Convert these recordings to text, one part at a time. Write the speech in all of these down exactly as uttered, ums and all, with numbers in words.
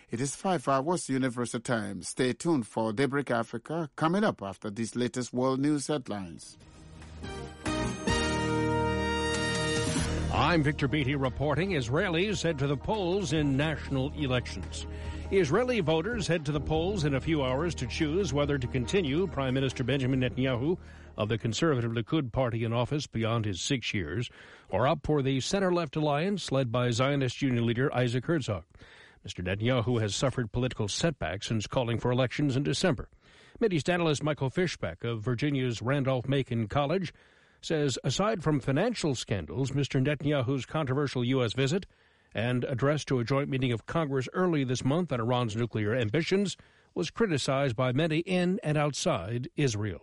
It is five hours Universal Time. Stay tuned for Daybreak Africa coming up after these latest world news headlines. I'm Victor Beatty reporting. Israelis head to the polls in national elections. Israeli voters head to the polls in a few hours to choose whether to continue Prime Minister Benjamin Netanyahu of the conservative Likud party in office beyond his six years, or opt for the center-left alliance led by Zionist Union leader Isaac Herzog. Mister Netanyahu has suffered political setbacks since calling for elections in December. Mideast analyst Michael Fishbeck of Virginia's Randolph-Macon College says aside from financial scandals, Mister Netanyahu's controversial U S visit and address to a joint meeting of Congress early this month on Iran's nuclear ambitions was criticized by many in and outside Israel.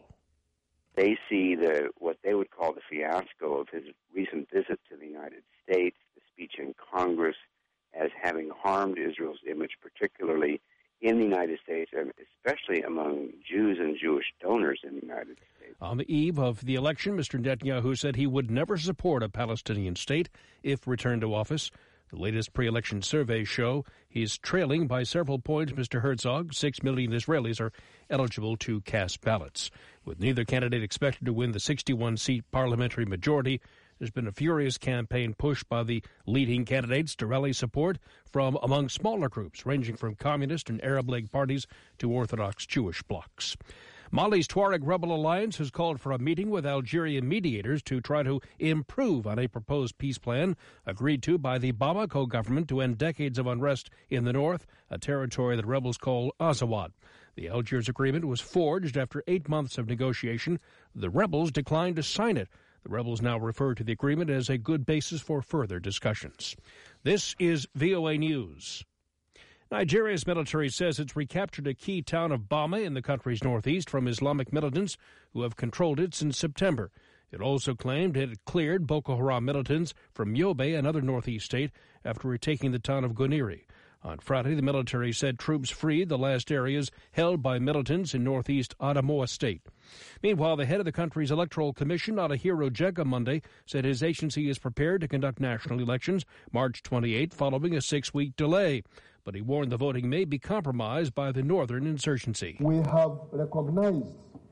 They see the what they would call the fiasco of his recent visit to the United States, the speech in Congress, as having harmed Israel's image, particularly in the United States, and especially among Jews and Jewish donors in the United States. On the eve of the election, Mister Netanyahu said he would never support a Palestinian state if returned to office. The latest pre-election surveys show he's trailing by several points Mister Herzog. Six million Israelis are eligible to cast ballots. With neither candidate expected to win the sixty-one seat parliamentary majority, there's been a furious campaign push by the leading candidates to rally support from among smaller groups, ranging from communist and Arab League parties to Orthodox Jewish blocs. Mali's Tuareg rebel alliance has called for a meeting with Algerian mediators to try to improve on a proposed peace plan agreed to by the Bamako government to end decades of unrest in the north, a territory that rebels call Azawad. The Algiers agreement was forged after eight months of negotiation. The rebels declined to sign it. The rebels now refer to the agreement as a good basis for further discussions. This is V O A News. Nigeria's military says it's recaptured a key town of Bama in the country's northeast from Islamic militants who have controlled it since September. It also claimed it had cleared Boko Haram militants from Yobe, another northeast state, after retaking the town of Goniri. On Friday, the military said troops freed the last areas held by militants in northeast Adamawa State. Meanwhile, the head of the country's electoral commission, Adahiro Jega, Monday, said his agency is prepared to conduct national elections March twenty-eighth following a six-week delay. But he warned the voting may be compromised by the northern insurgency. We have recognized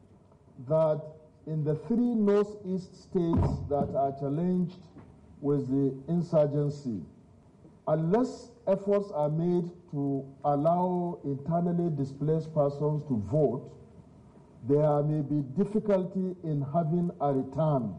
that in the three northeast states that are challenged with the insurgency, unless efforts are made to allow internally displaced persons to vote, there may be difficulty in having a return,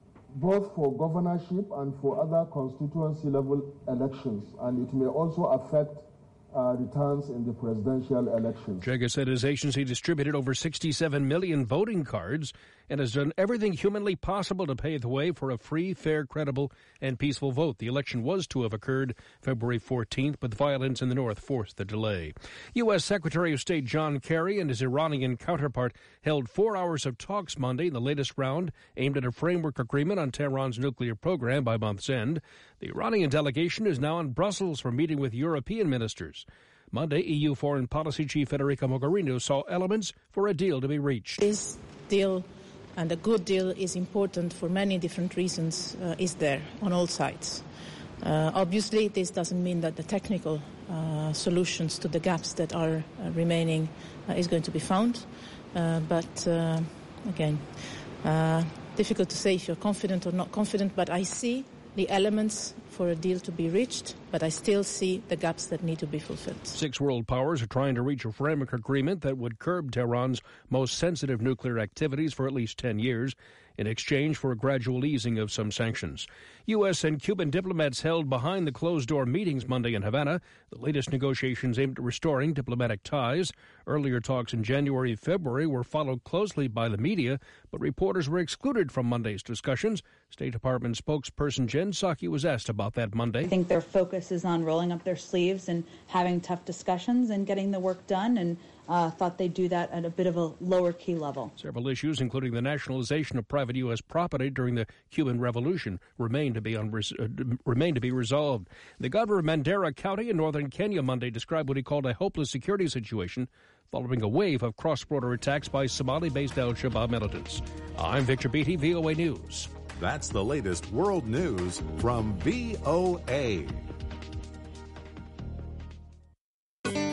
both for governorship and for other constituency-level elections, and it may also affect Uh, returns in the presidential elections. Jega said his agency distributed over sixty-seven million voting cards and has done everything humanly possible to pave the way for a free, fair, credible, and peaceful vote. The election was to have occurred February fourteenth, but violence in the north forced the delay. U S. Secretary of State John Kerry and his Iranian counterpart held four hours of talks Monday in the latest round aimed at a framework agreement on Tehran's nuclear program by month's end. The Iranian delegation is now in Brussels for meeting with European ministers. Monday, E U Foreign Policy Chief Federica Mogherini saw elements for a deal to be reached. This deal, and a good deal, is important for many different reasons, uh, is there on all sides. Uh, obviously, this doesn't mean that the technical uh, solutions to the gaps that are uh, remaining uh, is going to be found. Uh, but, uh, again, uh, difficult to say if you're confident or not confident, but I see the elements for a deal to be reached, but I still see the gaps that need to be fulfilled. Six world powers are trying to reach a framework agreement that would curb Tehran's most sensitive nuclear activities for at least ten years in exchange for a gradual easing of some sanctions. U S and Cuban diplomats held behind the closed-door meetings Monday in Havana. The latest negotiations aimed at restoring diplomatic ties. Earlier talks in January and February were followed closely by the media, but reporters were excluded from Monday's discussions. State Department spokesperson Jen Psaki was asked about that Monday. I think their focus is on rolling up their sleeves and having tough discussions and getting the work done, and uh, thought they'd do that at a bit of a lower key level. Several issues, including the nationalization of private U S property during the Cuban Revolution, remain to be unres- uh, remain to be resolved. The governor of Mandera County in northern Kenya Monday described what he called a hopeless security situation following a wave of cross-border attacks by Somali-based Al-Shabaab militants. I'm Victor Beatty, V O A News. That's the latest world news from V O A.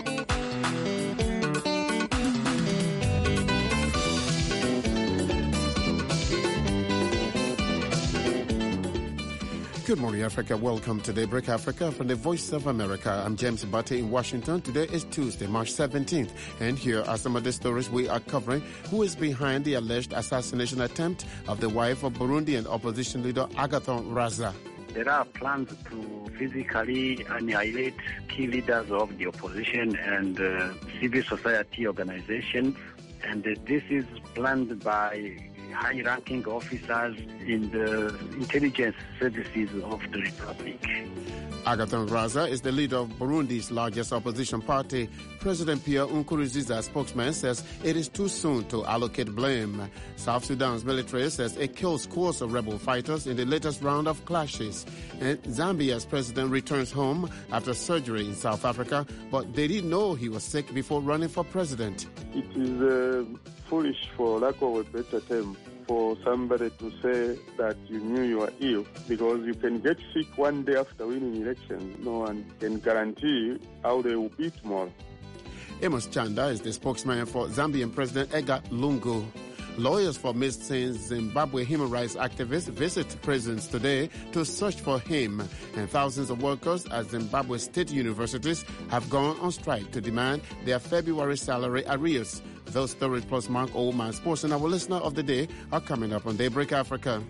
Good morning, Africa. Welcome to Daybreak Africa from the Voice of America. I'm James Bate in Washington. Today is Tuesday, March seventeenth. And here are some of the stories we are covering. Who is behind the alleged assassination attempt of the wife of Burundian opposition leader Agathon Rasa? There are plans to physically annihilate key leaders of the opposition and uh, civil society organizations. And uh, this is planned by high-ranking officers in the intelligence services of the Republic. Agathon Rasa is the leader of Burundi's largest opposition party. President Pierre Nkurunziza's spokesman says it is too soon to allocate blame. South Sudan's military says it killed scores of rebel fighters in the latest round of clashes. And Zambia's president returns home after surgery in South Africa, but they didn't know he was sick before running for president. It is uh, foolish, for lack of a better term, for somebody to say that you knew you were ill, because you can get sick one day after winning elections. No one can guarantee how they will be tomorrow. Amos Chanda is the spokesman for Zambian President Edgar Lungu. Lawyers for missing Zimbabwe human rights activists visit prisons today to search for him, and thousands of workers at Zimbabwe state universities have gone on strike to demand their February salary arrears. Those stories plus Mark Oldman Sports and our listener of the day are coming up on Daybreak Africa.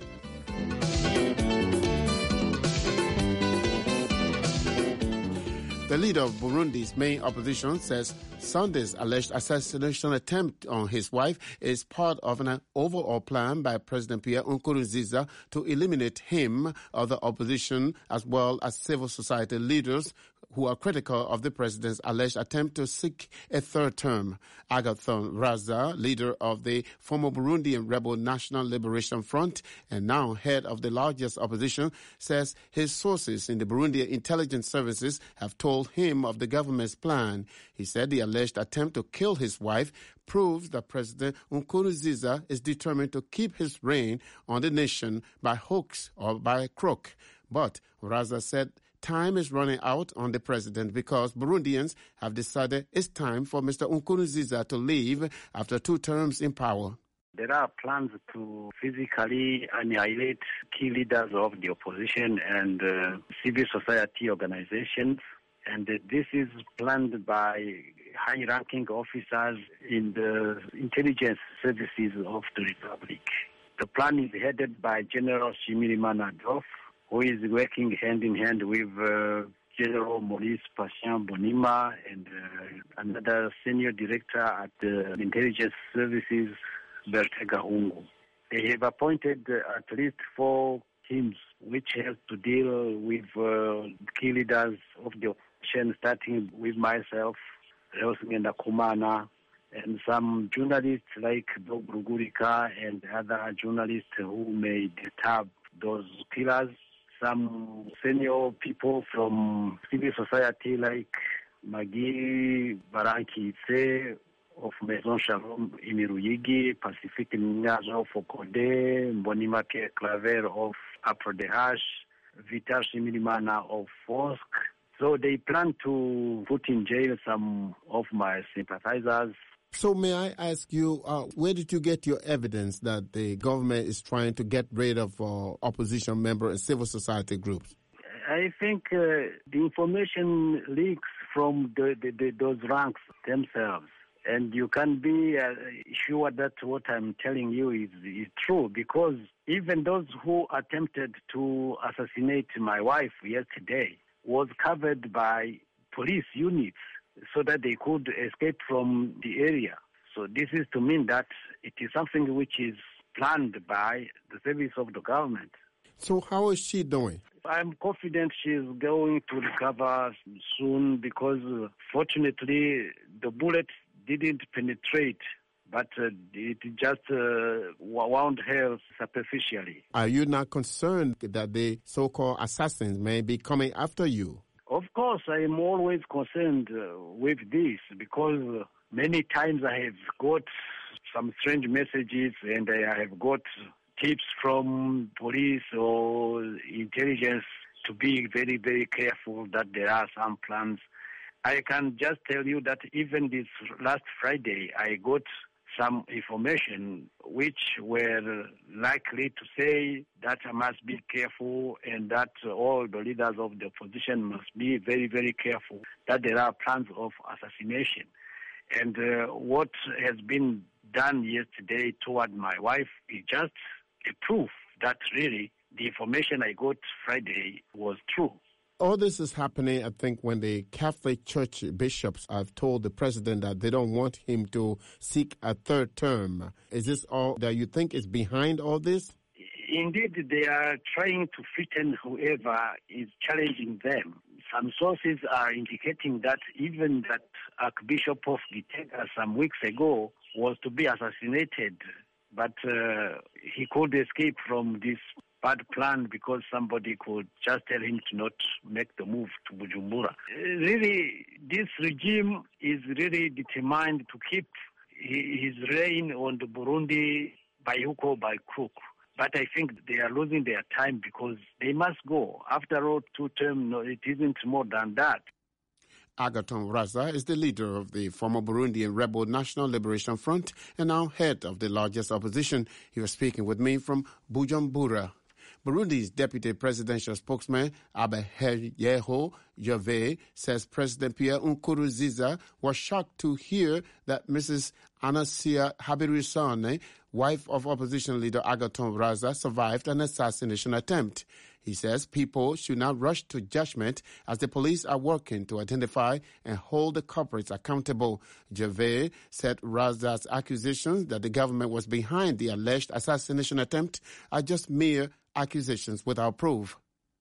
The leader of Burundi's main opposition says Sunday's alleged assassination attempt on his wife is part of an overall plan by President Pierre Nkurunziza to eliminate him, other opposition, as well as civil society leaders who are critical of the president's alleged attempt to seek a third term. Agathon Rasa, leader of the former Burundian rebel National Liberation Front and now head of the largest opposition, says his sources in the Burundian intelligence services have told him of the government's plan. He said the alleged attempt to kill his wife proves that President Nkurunziza is determined to keep his reign on the nation by hooks or by crook. But Rasa said time is running out on the president because Burundians have decided it's time for Mister Nkurunziza to leave after two terms in power. There are plans to physically annihilate key leaders of the opposition and uh, civil society organizations. And uh, this is planned by high-ranking officers in the intelligence services of the Republic. The plan is headed by General Shimirimana Adolf, who is working hand-in-hand with uh, General Maurice Patient Bonima and uh, another senior director at the intelligence services, Bertega Ungu. They have appointed uh, at least four teams which have to deal with uh, key leaders of the opposition, starting with myself, Rosmenda Kumana, and some journalists like Bob Rugurika and other journalists who may disturb those killers. Some senior people from civil society like Magi Baranki of Maison Shalom Imiruyigi, Pacific Nyazo Fokode, Mbonimake Claver of Aprodehash, Vitar Shimirimana of Fosk. So they plan to put in jail some of my sympathizers. So may I ask you, uh, where did you get your evidence that the government is trying to get rid of uh, opposition members and civil society groups? I think uh, the information leaks from the, the, the, those ranks themselves. And you can be uh, sure that what I'm telling you is, is true, because even those who attempted to assassinate my wife yesterday was covered by police units so that they could escape from the area. So this is to mean that it is something which is planned by the service of the government. So how is she doing? I'm confident she's going to recover soon because, uh, fortunately, the bullet didn't penetrate, but uh, it just uh, wound her superficially. Are you not concerned that the so-called assassins may be coming after you? Of course, I am always concerned uh, with this because uh, many times I have got some strange messages and I have got tips from police or intelligence to be very, very careful that there are some plans. I can just tell you that even this last Friday, I got some information which were likely to say that I must be careful and that all the leaders of the opposition must be very, very careful, that there are plans of assassination. And uh, what has been done yesterday toward my wife is just a proof that really the information I got Friday was true. All this is happening, I think, when the Catholic Church bishops have told the president that they don't want him to seek a third term. Is this all that you think is behind all this? Indeed, they are trying to fit in whoever is challenging them. Some sources are indicating that even that Archbishop of Gitega some weeks ago was to be assassinated, but uh, he could escape from this bad plan because somebody could just tell him to not make the move to Bujumbura. Really, this regime is really determined to keep his reign on the Burundi by hook or by crook. But I think they are losing their time because they must go. After all, two terms, no, it isn't more than that. Agathon Rwasa is the leader of the former Burundian rebel National Liberation Front and now head of the largest opposition. He was speaking with me from Bujumbura. Burundi's deputy presidential spokesman, Abeyeho Jove, says President Pierre Nkurunziza was shocked to hear that Missus Anasia Habirussane, wife of opposition leader Agathon Rwasa, survived an assassination attempt. He says people should not rush to judgment as the police are working to identify and hold the culprits accountable. Jove said Rwasa's accusations that the government was behind the alleged assassination attempt are just mere accusations without proof.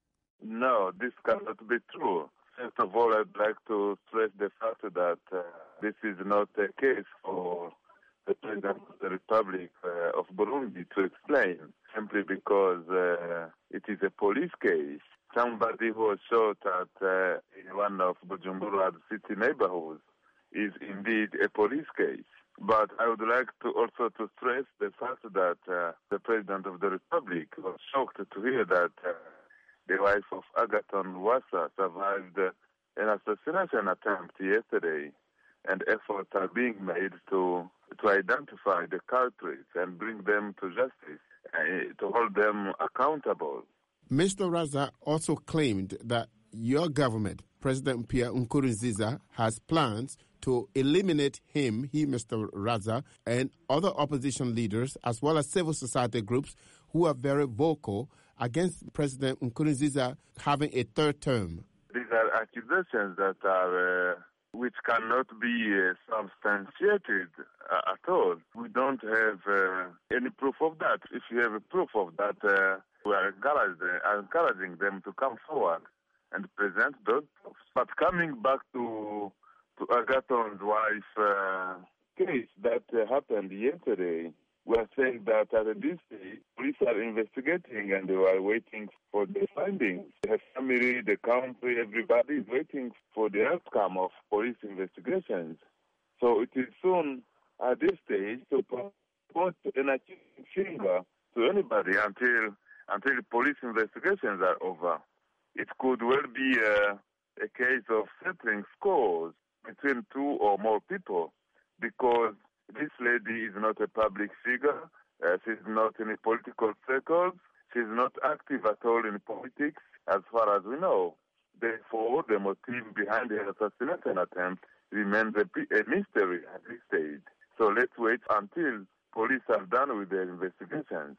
No, this cannot be true. First of all, I'd like to stress the fact that uh, this is not a case for the President of the Republic uh, of Burundi to explain, simply because uh, it is a police case. Somebody who was shot at uh, in one of Bujumbura's city neighborhoods is indeed a police case. But I would like to also to stress the fact that uh, the President of the Republic was shocked to hear that uh, the wife of Agathon Rwasa survived uh, an assassination attempt yesterday, and efforts are being made to to identify the culprits and bring them to justice, uh, to hold them accountable. Mister Rwasa also claimed that your government, President Pierre Nkurunziza, has plans to eliminate him, he, Mister Rwasa, and other opposition leaders, as well as civil society groups who are very vocal against President Nkurunziza having a third term. These are accusations that are, uh, which cannot be uh, substantiated uh, at all. We don't have uh, any proof of that. If you have a proof of that, uh, we are encouraging, encouraging them to come forward and present those proofs. But coming back to to Agathon's wife uh, case that uh, happened yesterday, we are saying that at this stage, police are investigating and they are waiting for the findings. The family, the country, everybody is waiting for the outcome of police investigations. So it is soon at this stage to put an accusing finger to anybody until until police investigations are over. It could well be uh, a case of settling scores between two or more people, because this lady is not a public figure, uh, she's not in political circles, she's not active at all in politics, as far as we know. Therefore, the motive behind the assassination attempt remains a, a mystery at this stage. So let's wait until police are done with their investigations.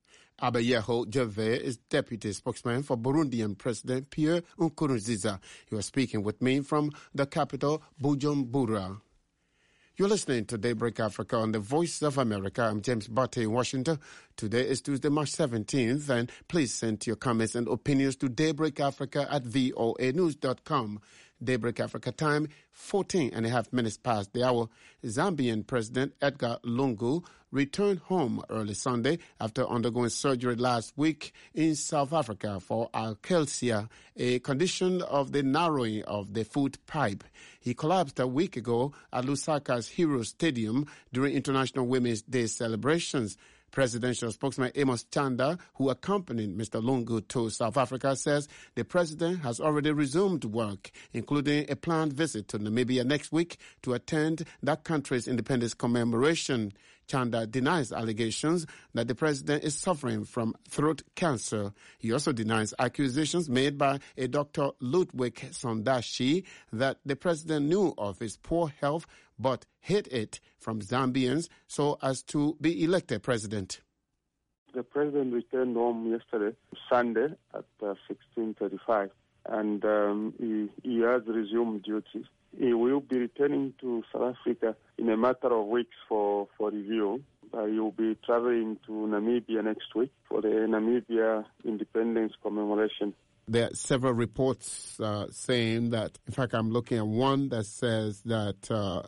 Abeyeho Jove is deputy spokesman for Burundian President Pierre Nkurunziza. He was speaking with me from the capital, Bujumbura. You're listening to Daybreak Africa on the Voice of America. I'm James Barty in Washington. Today is Tuesday, March seventeenth, and please send your comments and opinions to daybreakafrica at voa news dot com. Daybreak Africa time, fourteen and a half minutes past the hour. Zambian President Edgar Lungu returned home early Sunday after undergoing surgery last week in South Africa for alkalsia, a condition of the narrowing of the foot pipe. He collapsed a week ago at Lusaka's Hero Stadium during International Women's Day celebrations. Presidential spokesman Amos Chanda, who accompanied Mister Lungu to South Africa, says the president has already resumed work, including a planned visit to Namibia next week to attend that country's independence commemoration. Chanda denies allegations that the president is suffering from throat cancer. He also denies accusations made by a Doctor Ludwig Sondashi that the president knew of his poor health but hid it from Zambians so as to be elected president. The president returned home yesterday, Sunday, at uh, sixteen thirty-five, and um, he, he has resumed duties. He will be returning to South Africa in a matter of weeks for, for review. Uh, he will be traveling to Namibia next week for the Namibia independence commemoration. There are several reports uh, saying that, in fact, I'm looking at one that says that uh,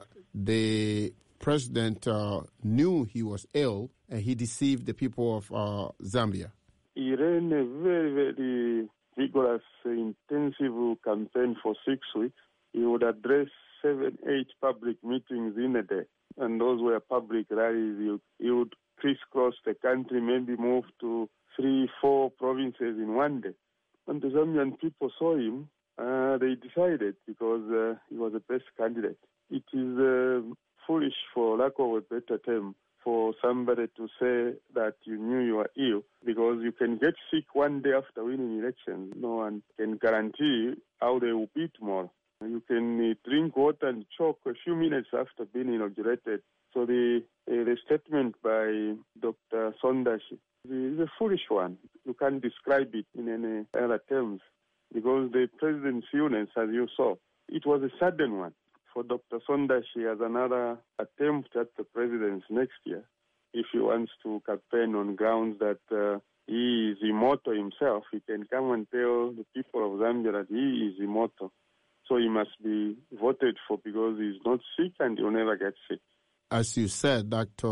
the president uh, knew he was ill and he deceived the people of uh, Zambia. He ran a very, very vigorous, intensive campaign for six weeks. He would address seven, eight public meetings in a day, and those were public rallies. He would crisscross the country, maybe move to three, four provinces in one day. When the Zambian people saw him, uh, they decided, because uh, he was the best candidate. It is uh, foolish, for lack of a better term, for somebody to say that you knew you were ill, because you can get sick one day after winning elections. No one can guarantee how they will be tomorrow. You can uh, drink water and choke a few minutes after being inaugurated. So the, uh, the statement by Doctor Sondashi is a foolish one. You can't describe it in any other terms, because the president's illness, as you saw, it was a sudden one. For Doctor Sondashi, as another attempt at the presidency next year, if he wants to campaign on grounds that uh, he is immortal himself, he can come and tell the people of Zambia that he is immortal. So he must be voted for because he's not sick and he'll never get sick. As you said, Doctor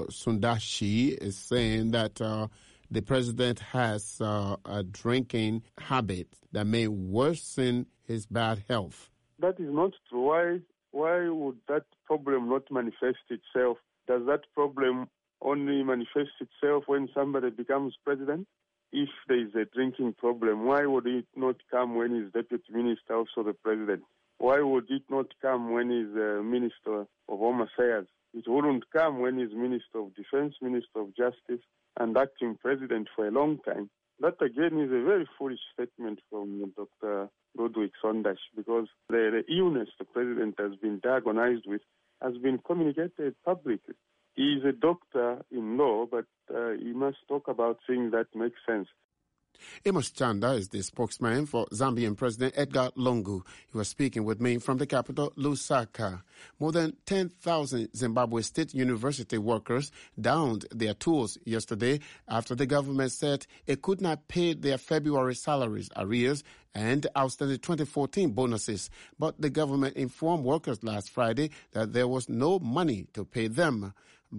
Sondashi is saying that uh, the president has uh, a drinking habit that may worsen his bad health. That is not true. Why, why would that problem not manifest itself? Does that problem only manifest itself when somebody becomes president? If there is a drinking problem, why would it not come when he's deputy minister, also the president? Why would it not come when he's uh, minister of Home Affairs? It wouldn't come when he's minister of defense, minister of justice, and acting president for a long time. That again is a very foolish statement from Doctor Ludwig Sondashi, because the, the illness the president has been diagnosed with has been communicated publicly. He is a doctor in law, but uh, he must talk about things that make sense. Amos Chanda is the spokesman for Zambian President Edgar Lungu. He was speaking with me from the capital, Lusaka. More than ten thousand Zimbabwe State University workers downed their tools yesterday after the government said it could not pay their February salaries arrears and outstanding twenty fourteen bonuses. But the government informed workers last Friday that there was no money to pay them.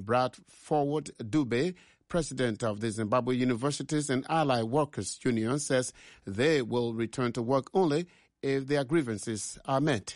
Bradford Dube, president of the Zimbabwe Universities and Allied Workers Union, says they will return to work only if their grievances are met.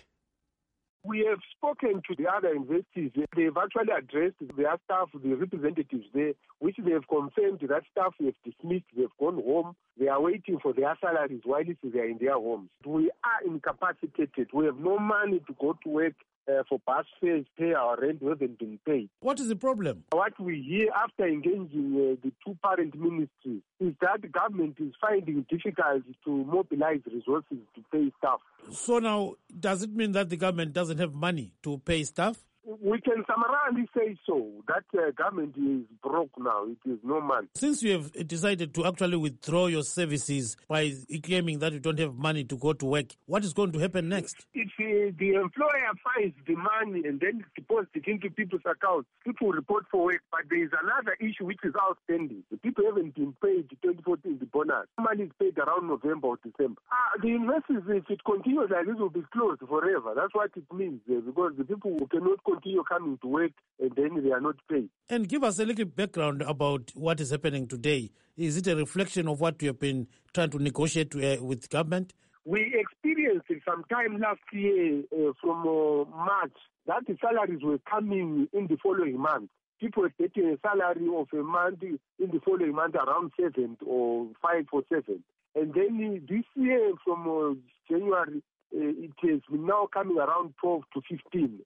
We have spoken to the other universities. They've actually addressed their staff, the representatives there, which they have confirmed that staff we have dismissed, they've gone home, they are waiting for their salaries while they are in their homes. We are incapacitated. We have no money to go to work. Uh, for bus fares, pay our rent, we haven't been paid. What is the problem? What we hear after engaging uh, the two parent ministries is that the government is finding it difficult to mobilize resources to pay staff. So now, does it mean that the government doesn't have money to pay staff? We can summarily say so, that uh, government is broke now. It is no money. Since you have decided to actually withdraw your services by claiming that you don't have money to go to work, what is going to happen next? If uh, the employer finds the money and then deposits it into people's accounts, people report for work. But there is another issue which is outstanding. The people haven't been paid twenty fourteen, the bonus. Money is paid around November or December. Uh, the universities, if it continues like this, will be closed forever. That's what it means, uh, because the people who cannot continue coming to work and then they are not paid. And give us a little background about what is happening today. Is it a reflection of what you have been trying to negotiate uh, with government? We experienced it sometime last year uh, from uh, March that the salaries were coming in the following month. people were getting a salary of a month in the following month around seven or five or seven. And then this year from uh, January, uh, it is now coming around twelve to fifteen.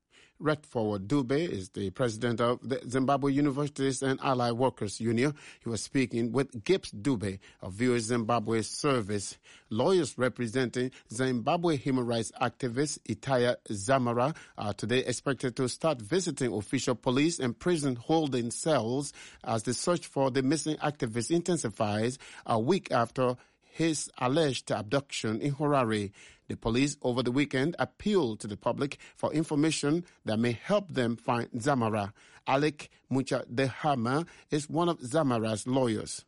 Redford Dube is the president of the Zimbabwe Universities and Allied Workers Union. He was speaking with Gibbs Dube of V O A Zimbabwe Service. Lawyers representing Zimbabwe human rights activist Itaya Zamara are today expected to start visiting official police and prison holding cells as the search for the missing activist intensifies a week after his alleged abduction in Harare. The police over the weekend appealed to the public for information that may help them find Zamara. Alec Mucha-Dehama is one of Zamara's lawyers.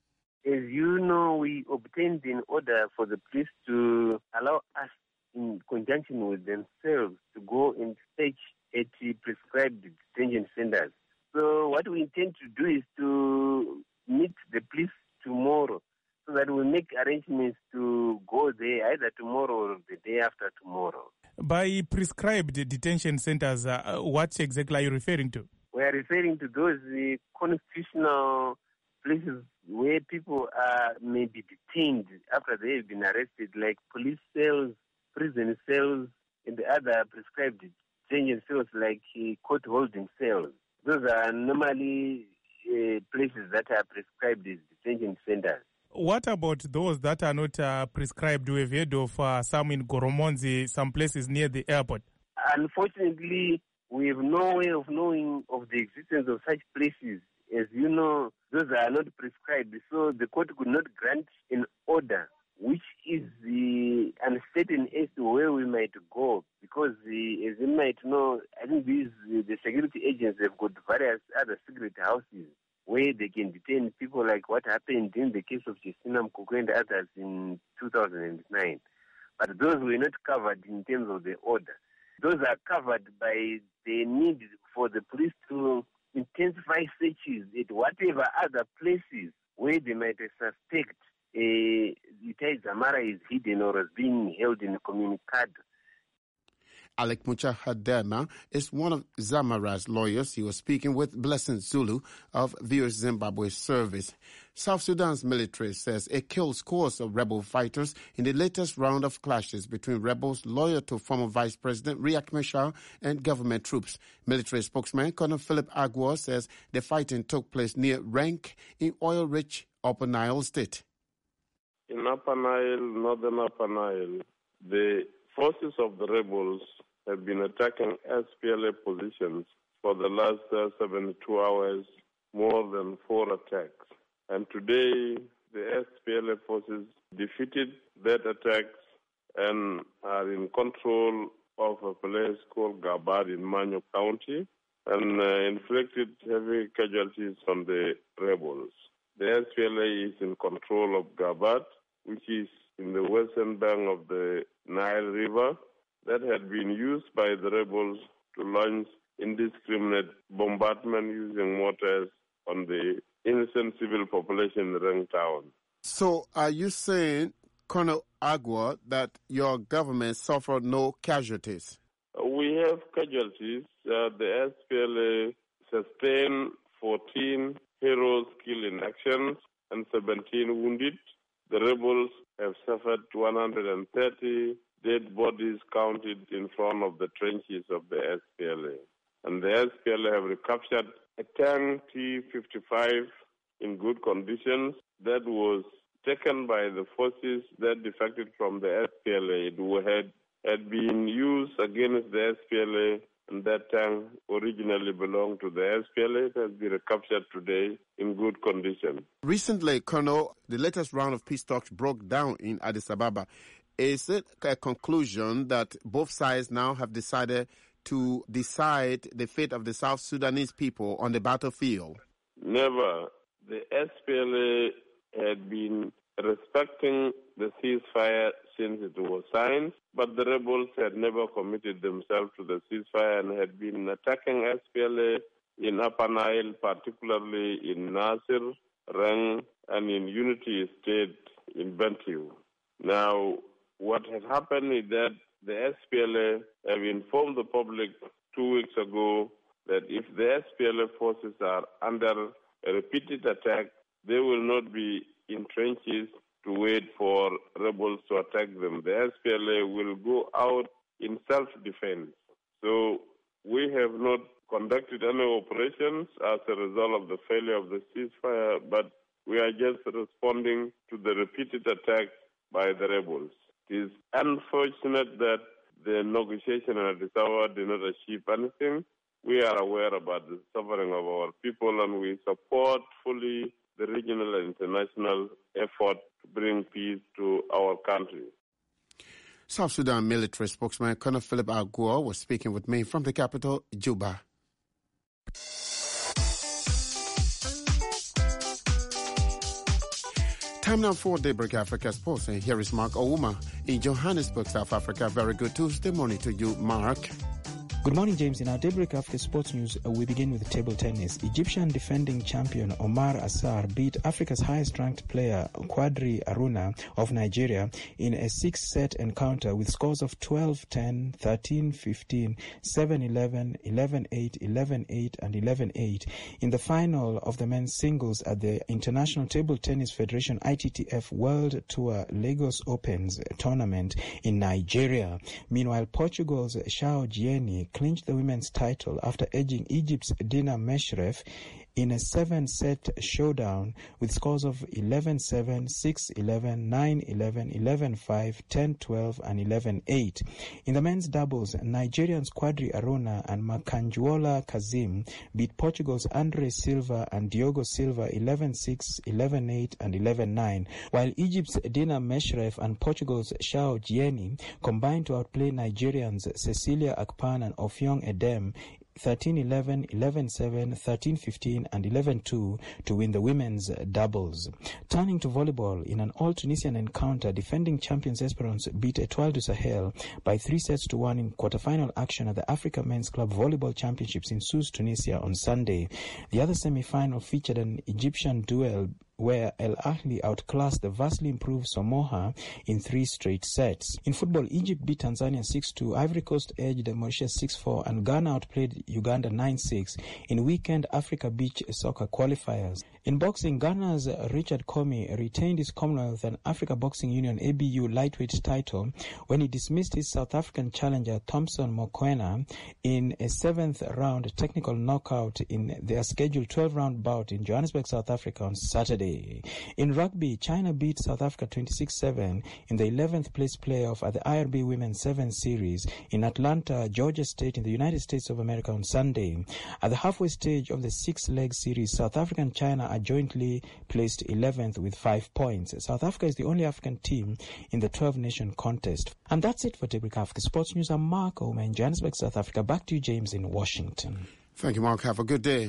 As you know, we obtained an order for the police to allow us, in conjunction with themselves, to go and search at the prescribed detention centers. So what we intend to do is to meet the police tomorrow, so that we make arrangements to go there either tomorrow or the day after tomorrow. By prescribed detention centers, uh, what exactly are you referring to? We are referring to those uh, constitutional places where people uh, may be detained after they have been arrested, like police cells, prison cells, and the other prescribed detention cells like uh, court holding cells. Those are normally uh, places that are prescribed as detention centers. What about those that are not uh, prescribed? We've heard of uh, some in Goromonzi, some places near the airport. Unfortunately, we have no way of knowing of the existence of such places. As you know, those are not prescribed, so the court could not grant an order which is uh, uncertain as to where we might go, because uh, as you might know, I think these uh, the security agents have got various other secret houses where they can detain people, like what happened in the case of Justina Mkuku and others in two thousand nine. But those were not covered in terms of the order. Those are covered by the need for the police to intensify searches at whatever other places where they might suspect uh, Itaya Zamara is hidden or is being held in communicado. Alec Mucha-Dehama is one of Zamara's lawyers. He was speaking with Blessing Zulu of V O A Zimbabwe Service. South Sudan's military says it killed scores of rebel fighters in the latest round of clashes between rebels loyal to former Vice President Riek Machar and government troops. Military spokesman Colonel Philip Agua says the fighting took place near Rank in oil-rich Upper Nile State. In Upper Nile, northern Upper Nile, the forces of the rebels have been attacking S P L A positions for the last uh, seventy-two hours, more than four attacks. And today, the S P L A forces defeated that attacks and are in control of a place called Gabar in Manyo County and uh, inflicted heavy casualties on the rebels. The S P L A is in control of Gabar, which is in the western bank of the Nile River, that had been used by the rebels to launch indiscriminate bombardment using mortars on the innocent civil population in Reng town. So are you saying, Colonel Agua, that your government suffered no casualties? We have casualties. Uh, the S P L A sustained fourteen heroes killed in action and seventeen wounded. The rebels have suffered one hundred thirty dead bodies counted in front of the trenches of the S P L A. And the S P L A have recaptured a tank T fifty-five in good conditions that was taken by the forces that defected from the S P L A. It had, had been used against the S P L A, and that tank originally belonged to the S P L A. It has been recaptured today in good condition. Recently, Colonel, the latest round of peace talks broke down in Addis Ababa. Is it a conclusion that both sides now have decided to decide the fate of the South Sudanese people on the battlefield? Never. The S P L A had been respecting the ceasefire since it was signed, but the rebels had never committed themselves to the ceasefire and had been attacking S P L A in Upper Nile, particularly in Nasir, Reng, and in Unity State in Bentiu. Now, what has happened is that the S P L A have informed the public two weeks ago that if the S P L A forces are under a repeated attack, they will not be in trenches to wait for rebels to attack them. The S P L A will go out in self-defense. So we have not conducted any operations as a result of the failure of the ceasefire, but we are just responding to the repeated attacks by the rebels. It is unfortunate that the negotiation at Addis Ababa did not achieve anything. We are aware about the suffering of our people, and we support fully the regional and international effort to bring peace to our country. South Sudan military spokesman Colonel Philip Aguo was speaking with me from the capital, Juba. Time now for Daybreak Africa Sports, and here is Mark Ouma in Johannesburg, South Africa. Very good Tuesday morning to you, Mark. Good morning, James. In our Daybreak Africa Sports News, uh, we begin with table tennis. Egyptian defending champion Omar Assar beat Africa's highest-ranked player Quadri Aruna of Nigeria in a six-set encounter with scores of twelve ten, thirteen fifteen, seven eleven, eleven eight, eleven eight, and eleven eight in the final of the men's singles at the International Table Tennis Federation I T T F World Tour Lagos Opens tournament in Nigeria. Meanwhile, Portugal's Xiao Jieni clinched the women's title after edging Egypt's Dina Meshref in a seven-set showdown with scores of eleven seven, six eleven, nine eleven, eleven five, ten twelve, and eleven eight. In the men's doubles, Nigerians Quadri Aruna and Makanjuola Kazim beat Portugal's Andre Silva and Diogo Silva eleven six, eleven eight, and eleven nine, while Egypt's Dina Meshref and Portugal's Xiao Jieni combined to outplay Nigerians Cecilia Akpan and Offiong Edem thirteen eleven, eleven seven, thirteen fifteen, and eleven two to win the women's doubles. Turning to volleyball, in an all-Tunisian encounter, defending champions Esperance beat Etoile du Sahel by three sets to one in quarterfinal action at the Africa Men's Club Volleyball Championships in Sousse, Tunisia on Sunday. The other semi-final featured an Egyptian duel where El Ahly outclassed the vastly improved Samoa in three straight sets. In football, Egypt beat Tanzania six two, Ivory Coast edged Mauritius six four, and Ghana outplayed Uganda nine six in weekend Africa Beach Soccer qualifiers. In boxing, Ghana's Richard Comey retained his Commonwealth and Africa Boxing Union A B U lightweight title when he dismissed his South African challenger Thompson Mokoena in a seventh round technical knockout in their scheduled twelve-round bout in Johannesburg, South Africa on Saturday. In rugby, China beat South Africa twenty-six seven in the eleventh place playoff at the I R B Women's Sevens Series in Atlanta, Georgia State in the United States of America on Sunday. At the halfway stage of the six-leg series, South Africa and China are jointly placed eleventh with five points. South Africa is the only African team in the twelve-nation contest. And that's it for Daybreak Africa Sports News. I'm Mark Ouma in Johannesburg, South Africa. Back to you, James, in Washington. Thank you, Mark. Have a good day.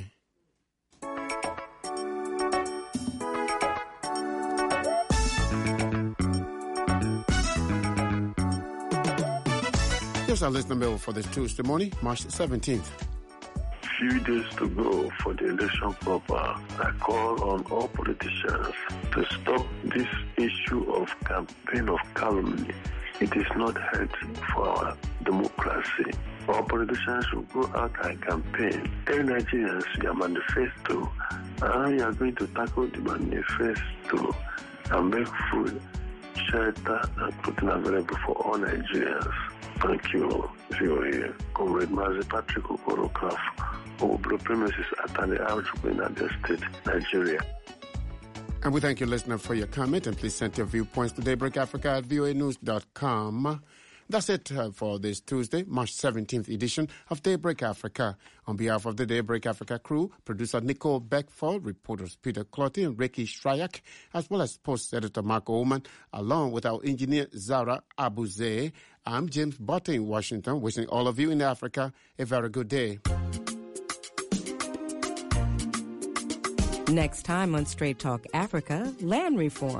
Here's our listener bill for this Tuesday morning, March seventeenth. Few days to go for the election proper. I call on all politicians to stop this issue of campaign of calumny. It is not healthy for our democracy. All politicians should go out and campaign. Tell Nigerians your manifesto, and you are going to tackle the manifesto and make food, shelter, and clothing available for all Nigerians. Thank you, V O A. Comrade Mazi Patrick Okorokraf, Obro premises at the Outlook in Abia State, Nigeria. And we thank you, listener, for your comment, and please send your viewpoints to Daybreak Africa at voa news dot com. That's it uh, for this Tuesday, March seventeenth edition of Daybreak Africa. On behalf of the Daybreak Africa crew, producer Nicole Beckford, reporters Peter Clotty and Ricky Shryak, as well as post editor Mark Oman, along with our engineer Zara Abuze, I'm James Botte in Washington, wishing all of you in Africa a very good day. Next time on Straight Talk Africa, land reform.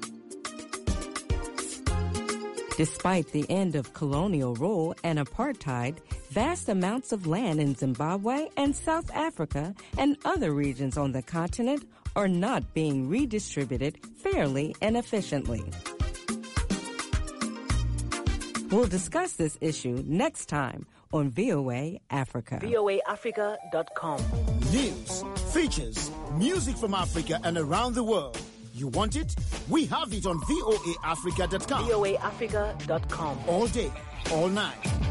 Despite the end of colonial rule and apartheid, vast amounts of land in Zimbabwe and South Africa and other regions on the continent are not being redistributed fairly and efficiently. We'll discuss this issue next time on V O A Africa. V O A Africa dot com. News, features, music from Africa and around the world. You want it? We have it on V O A Africa dot com. V O A Africa dot com. All day, all night.